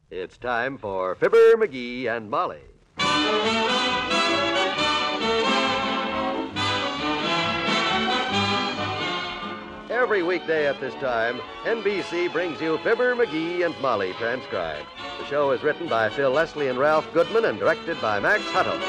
It's time for Fibber, McGee, and Molly. Every weekday at this time, NBC brings you Fibber, McGee, and Molly transcribed. The show is written by Phil Leslie and Ralph Goodman and directed by Max Hutto.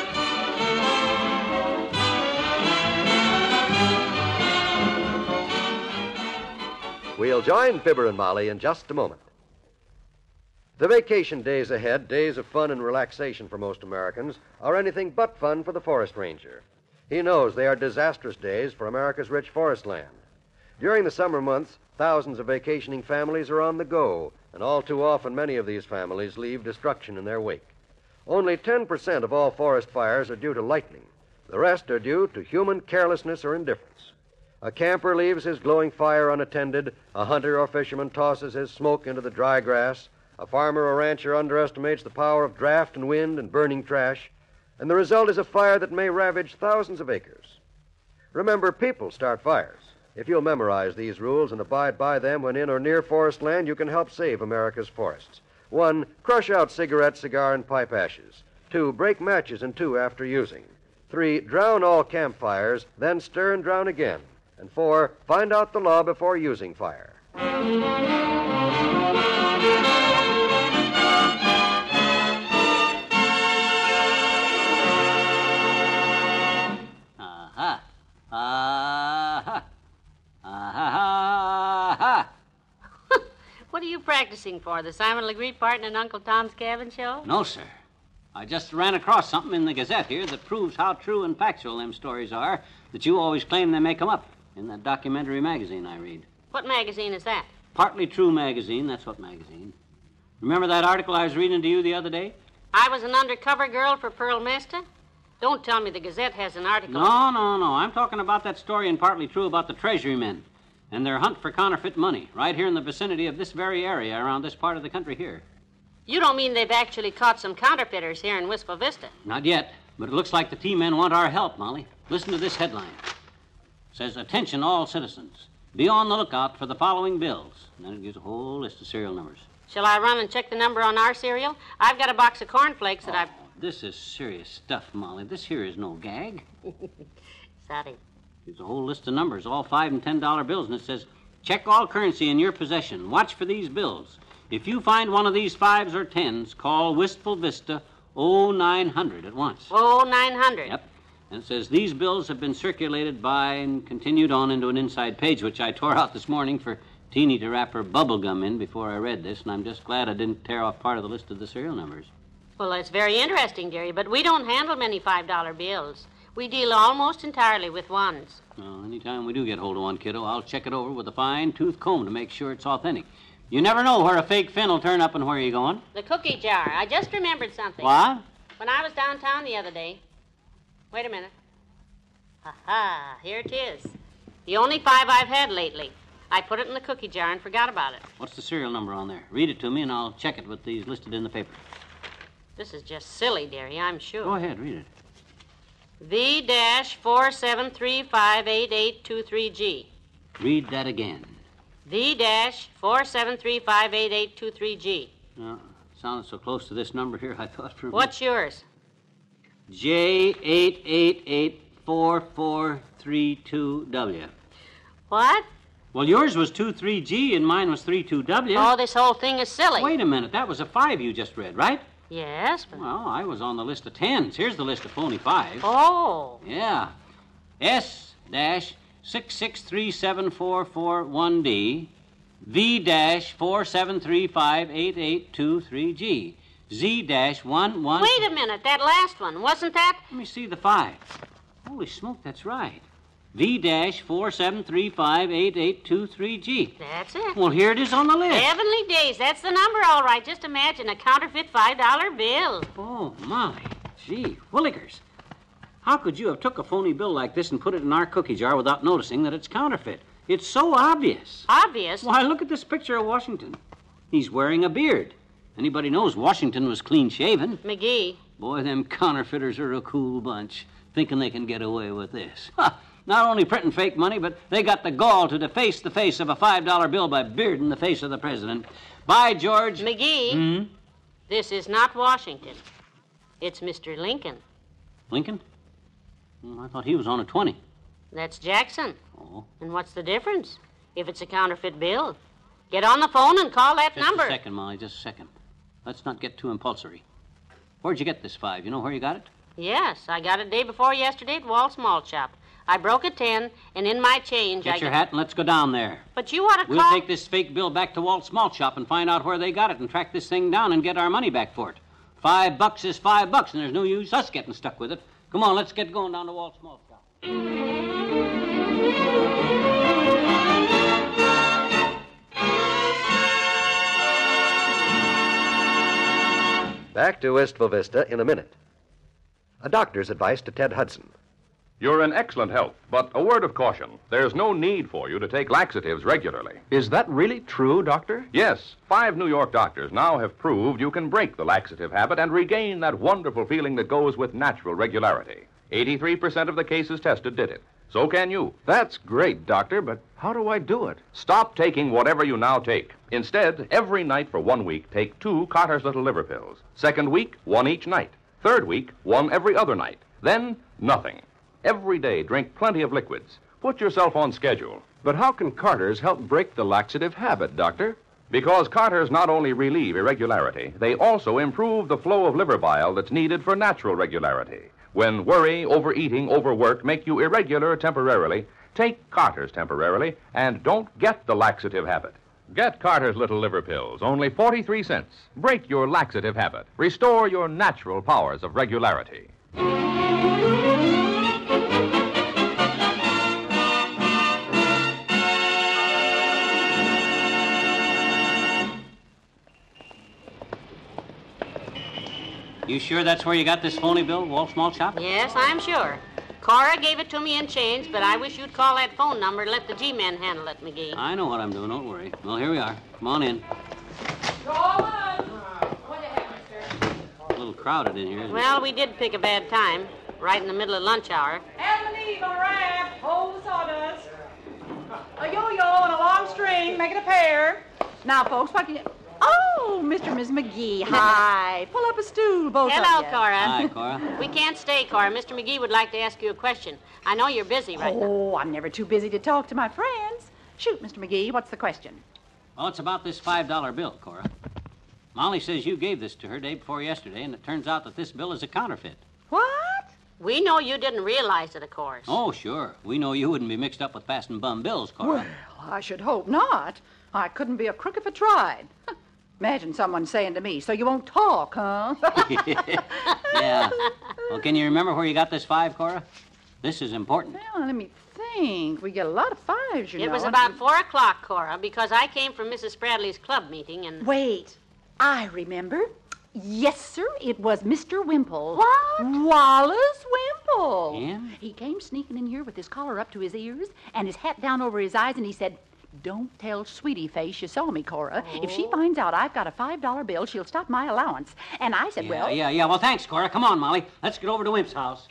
We'll join Fibber and Molly in just a moment. The vacation days ahead, days of fun and relaxation for most Americans, are anything but fun for the forest ranger. He knows they are disastrous days for America's rich forest land. During the summer months, thousands of vacationing families are on the go, and all too often many of these families leave destruction in their wake. Only 10% of all forest fires are due to lightning. The rest are due to human carelessness or indifference. A camper leaves his glowing fire unattended, a hunter or fisherman tosses his smoke into the dry grass, a farmer or rancher underestimates the power of draft and wind and burning trash, and the result is a fire that may ravage thousands of acres. Remember, people start fires. If you'll memorize these rules and abide by them when in or near forest land, you can help save America's forests. 1, crush out cigarette, cigar, and pipe ashes. 2, break matches in 2 after using. 3, drown all campfires, then stir and drown again. And 4, find out the law before using fire. What are you practicing for, the Simon Legree part in Uncle Tom's Cabin show? No, sir. I just ran across something in the Gazette here that proves how true and factual them stories are that you always claim they make them up in that documentary magazine I read. What magazine is that? Partly True magazine, that's what magazine. Remember that article I was reading to you the other day? I was an undercover girl for Pearl Mesta? Don't tell me the Gazette has an article. No. I'm talking about that story in Partly True about the Treasury men and their hunt for counterfeit money right here in the vicinity of this very area around this part of the country here. You don't mean they've actually caught some counterfeiters here in Wistful Vista? Not yet, but it looks like the T-men want our help, Molly. Listen to this headline. It says, "Attention all citizens. Be on the lookout for the following bills." And then it gives a whole list of serial numbers. Shall I run and check the number on our cereal? I've got a box of cornflakes that I've... This is serious stuff, Molly. This here is no gag. Sorry. There's a whole list of numbers, all $5 and $10 bills, and it says, "Check all currency in your possession. Watch for these bills. If you find one of these 5s or 10s, call Wistful Vista 0900 at once." 0900? Yep. And it says, "These bills have been circulated by," and continued on into an inside page, which I tore out this morning for Teeny to wrap her bubble gum in before I read this, and I'm just glad I didn't tear off part of the list of the serial numbers. Well, that's very interesting, dearie, but we don't handle many $5 bills. We deal almost entirely with ones. Well, anytime we do get hold of one, kiddo, I'll check it over with a fine-tooth comb to make sure it's authentic. You never know where a fake fin will turn up and where you're going. The cookie jar. I just remembered something. What? When I was downtown the other day. Wait a minute. Ha-ha, here it is. The only 5 I've had lately. I put it in the cookie jar and forgot about it. What's the serial number on there? Read it to me and I'll check it with these listed in the paper. This is just silly, dearie, I'm sure. Go ahead, read it. V-47358823G. Read that again. V-47358823G. No, it sounded so close to this number here, I thought for a What's yours? J8884432W. What? Well, yours was 23G and mine was 32W. Oh, this whole thing is silly. Wait a minute, that was a 5 you just read, right? Yes, but... Well, I was on the list of 10s. Here's the list of phony 5s. Oh. Yeah. S-6637441D, V-47358823G, Z-11... Wait a minute, that last one, wasn't that... Let me see the 5. Holy smoke, that's right. V-47358823G. That's it. Well, here it is on the list. Heavenly days, that's the number, all right. Just imagine a counterfeit $5 bill. Oh, Molly. Gee, Willikers. How could you have took a phony bill like this and put it in our cookie jar without noticing that it's counterfeit? It's so obvious. Obvious? Why, look at this picture of Washington. He's wearing a beard. Anybody knows Washington was clean-shaven. McGee. Boy, them counterfeiters are a cool bunch, thinking they can get away with this. Ha! Not only printing fake money, but they got the gall to deface the face of a $5 bill by bearding the face of the president. By George... McGee. This is not Washington. It's Mr. Lincoln. Lincoln? I thought he was on a 20. That's Jackson. Oh. And what's the difference? If it's a counterfeit bill. Get on the phone and call that number. Just a second, Molly, just a second. Let's not get too impulsory. Where'd you get this 5? You know where you got it? Yes, I got it day before yesterday at Walt's Malt Shop. I broke a 10, and in my change Get your hat and let's go down there. But you ought to We'll take this fake bill back to Walt's Malt Shop and find out where they got it and track this thing down and get our money back for it. $5 is $5, and there's no use us getting stuck with it. Come on, let's get going down to Walt's Malt Shop. Back to Wistful Vista in a minute. A doctor's advice to Ted Hudson. You're in excellent health, but a word of caution. There's no need for you to take laxatives regularly. Is that really true, Doctor? Yes, 5 New York doctors now have proved you can break the laxative habit and regain that wonderful feeling that goes with natural regularity. 83% of the cases tested did it. So can you. That's great, Doctor, but how do I do it? Stop taking whatever you now take. Instead, every night for 1 week, take 2 Carter's Little Liver Pills. Second week, 1 each night. Third week, 1 every other night. Then, nothing. Every day, drink plenty of liquids. Put yourself on schedule. But how can Carter's help break the laxative habit, Doctor? Because Carter's not only relieve irregularity, they also improve the flow of liver bile that's needed for natural regularity. When worry, overeating, overwork make you irregular temporarily, take Carter's temporarily and don't get the laxative habit. Get Carter's Little Liver Pills, only 43 cents. Break your laxative habit. Restore your natural powers of regularity. You sure that's where you got this phony bill, Walt's Malt Shop? Yes, I'm sure. Cora gave it to me in change, but I wish you'd call that phone number and let the G-men handle it, McGee. I know what I'm doing, don't worry. Well, here we are. Come on in. Go on. What the heck, mister? A little crowded in here, isn't Well, we did pick a bad time, right in the middle of lunch hour. Adam and Eve on a raft. Hold the sawdust. A yo-yo on a long string, make it a pair. Now, folks, what can you... Oh, Mr. and Miss McGee, hi. Pull up a stool, both Hello, of you. Cora. Hi, Cora. We can't stay, Cora. Mr. McGee would like to ask you a question. I know you're busy right now. Oh, I'm never too busy to talk to my friends. Shoot, Mr. McGee, what's the question? Well, it's about this $5 bill, Cora. Molly says you gave this to her day before yesterday, and it turns out that this bill is a counterfeit. What? We know you didn't realize it, of course. Oh, sure. We know you wouldn't be mixed up with passing bum bills, Cora. Well, I should hope not. I couldn't be a crook if I tried. Imagine someone saying to me, so you won't talk, huh? Yeah. Well, can you remember where you got this 5, Cora? This is important. Well, let me think. We get a lot of 5s, you know. It was about 4 o'clock, Cora, because I came from Mrs. Spradley's club meeting and... Wait. I remember. Yes, sir. It was Mr. Wimple. What? Wallace Wimple. Him? He came sneaking in here with his collar up to his ears and his hat down over his eyes, and he said, "Don't tell Sweetie Face you saw me, Cora. If she finds out I've got a $5 bill, she'll stop my allowance." And I said, well... Yeah. Well, thanks, Cora. Come on, Molly. Let's get over to Wimp's house.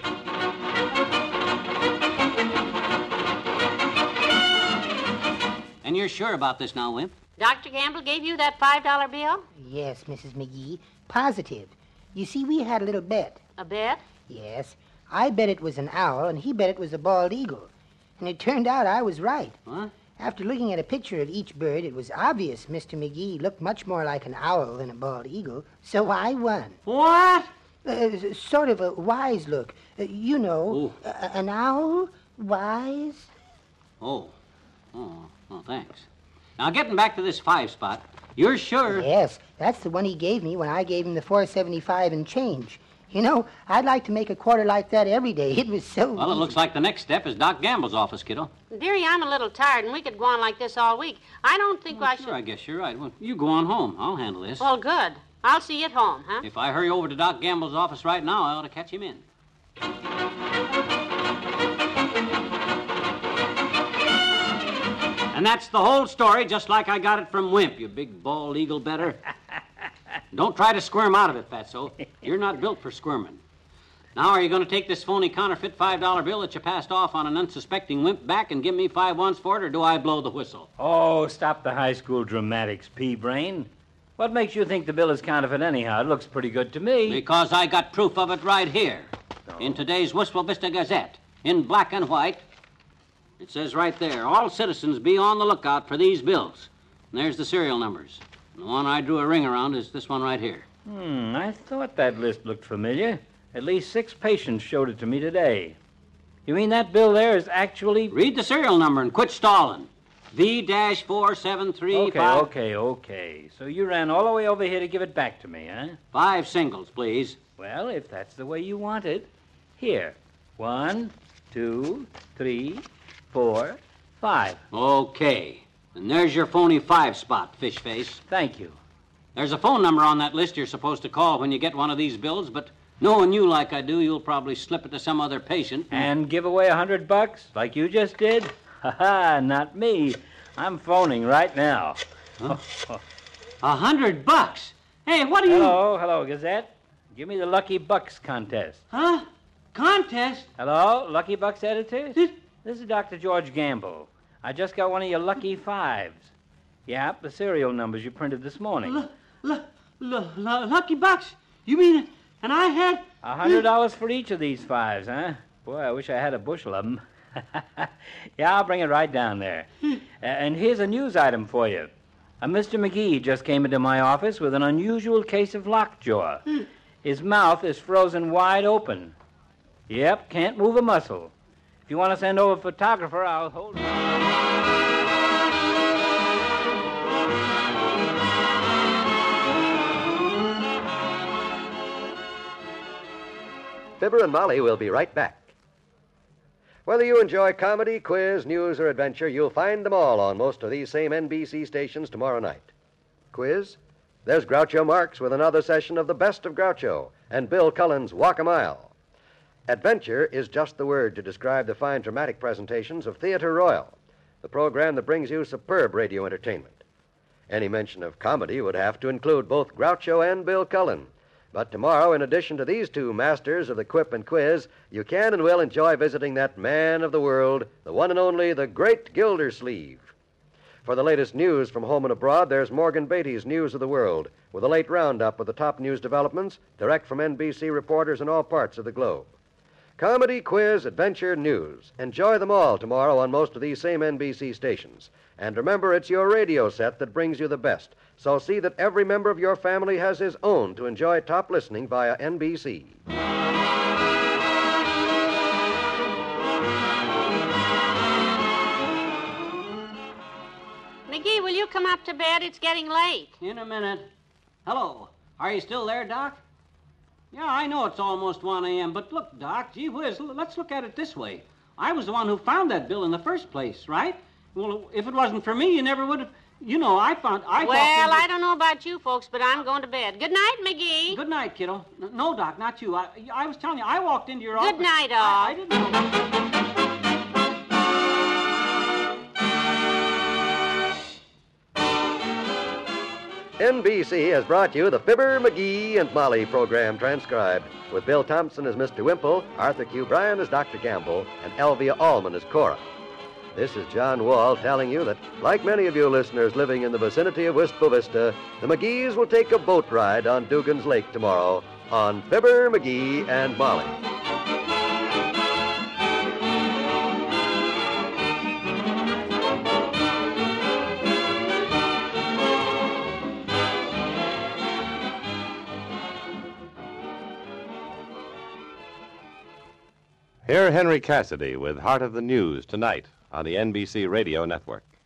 And you're sure about this now, Wimp? Dr. Gamble gave you that $5 bill? Yes, Mrs. McGee. Positive. You see, we had a little bet. A bet? Yes. I bet it was an owl, and he bet it was a bald eagle. And it turned out I was right. What? After looking at a picture of each bird, it was obvious Mr. McGee looked much more like an owl than a bald eagle, so I won. What? Sort of a wise look. You know, an owl, wise. Oh, thanks. Now, getting back to this 5 spot, you're sure... Yes, that's the one he gave me when I gave him the $4.75 and change. You know, I'd like to make a quarter like that every day. It was so Well, it easy. looks like the next step is Doc Gamble's office, kiddo. Dearie, I'm a little tired, and we could go on like this all week. I don't think I should... Sure, I guess you're right. Well, you go on home. I'll handle this. Well, good. I'll see you at home, huh? If I hurry over to Doc Gamble's office right now, I ought to catch him in. And that's the whole story, just like I got it from Wimp, you big bald eagle better. Don't try to squirm out of it, Fatso. You're not built for squirming. Now, are you going to take this phony counterfeit $5 bill that you passed off on an unsuspecting Wimp back and give me 5 once for it, or do I blow the whistle? Oh, stop the high school dramatics, pea-brain. What makes you think the bill is counterfeit anyhow? It looks pretty good to me. Because I got proof of it right here. In today's Wistful Vista Gazette, in black and white. It says right there, all citizens be on the lookout for these bills. And there's the serial numbers. And the one I drew a ring around is this one right here. I thought that list looked familiar. At least 6 patients showed it to me today. You mean that bill there is actually... Read the serial number and quit stalling. V-4735... Okay. So you ran all the way over here to give it back to me, huh? 5 singles, please. Well, if that's the way you want it. Here. 1, 2, 3, 4, 5. Okay. And there's your phony 5 spot, fish face. Thank you. There's a phone number on that list you're supposed to call when you get one of these bills, but knowing you like I do, you'll probably slip it to some other patient. And give away $100 like you just did? Ha-ha, not me. I'm phoning right now. Huh? $100? Hey, what are you... Hello, Gazette. Give me the Lucky Bucks contest. Huh? Contest? Hello, Lucky Bucks editor? This is Dr. George Gamble. I just got one of your Lucky 5s. Yep, the serial numbers you printed this morning. Lucky Bucks? You mean... And I had... $100 for each of these 5s, huh? Boy, I wish I had a bushel of them. Yeah, I'll bring it right down there. And here's a news item for you. Mr. McGee just came into my office with an unusual case of lockjaw. His mouth is frozen wide open. Yep, can't move a muscle. If you want to send over a photographer, I'll hold it. Fibber and Molly will be right back. Whether you enjoy comedy, quiz, news, or adventure, you'll find them all on most of these same NBC stations tomorrow night. Quiz? There's Groucho Marx with another session of The Best of Groucho and Bill Cullen's Walk a Mile. Adventure is just the word to describe the fine dramatic presentations of Theatre Royal, the program that brings you superb radio entertainment. Any mention of comedy would have to include both Groucho and Bill Cullen. But tomorrow, in addition to these 2 masters of the quip and quiz, you can and will enjoy visiting that man of the world, the one and only, the great Gildersleeve. For the latest news from home and abroad, there's Morgan Beatty's News of the World, with a late roundup of the top news developments, direct from NBC reporters in all parts of the globe. Comedy, quiz, adventure, news. Enjoy them all tomorrow on most of these same NBC stations. And remember, it's your radio set that brings you the best. So see that every member of your family has his own to enjoy top listening via NBC. McGee, will you come up to bed? It's getting late. In a minute. Hello. Are you still there, Doc? Yeah, I know it's almost 1 a.m., but look, Doc, gee whiz, let's look at it this way. I was the one who found that bill in the first place, right? Well, if it wasn't for me, you never would have... You know, I don't know about you folks, but I'm going to bed. Good night, McGee. Good night, kiddo. No, Doc, not you. I was telling you, I walked into your office. Good night, all. I didn't know. NBC has brought you the Fibber, McGee, and Molly program transcribed, with Bill Thompson as Mr. Wimple, Arthur Q. Bryan as Dr. Gamble, and Elvia Allman as Cora. This is John Wall telling you that, like many of you listeners living in the vicinity of Wistful Vista, the McGees will take a boat ride on Dugan's Lake tomorrow on Fibber, McGee, and Molly. Hear Henry Cassidy with Heart of the News tonight on the NBC Radio Network.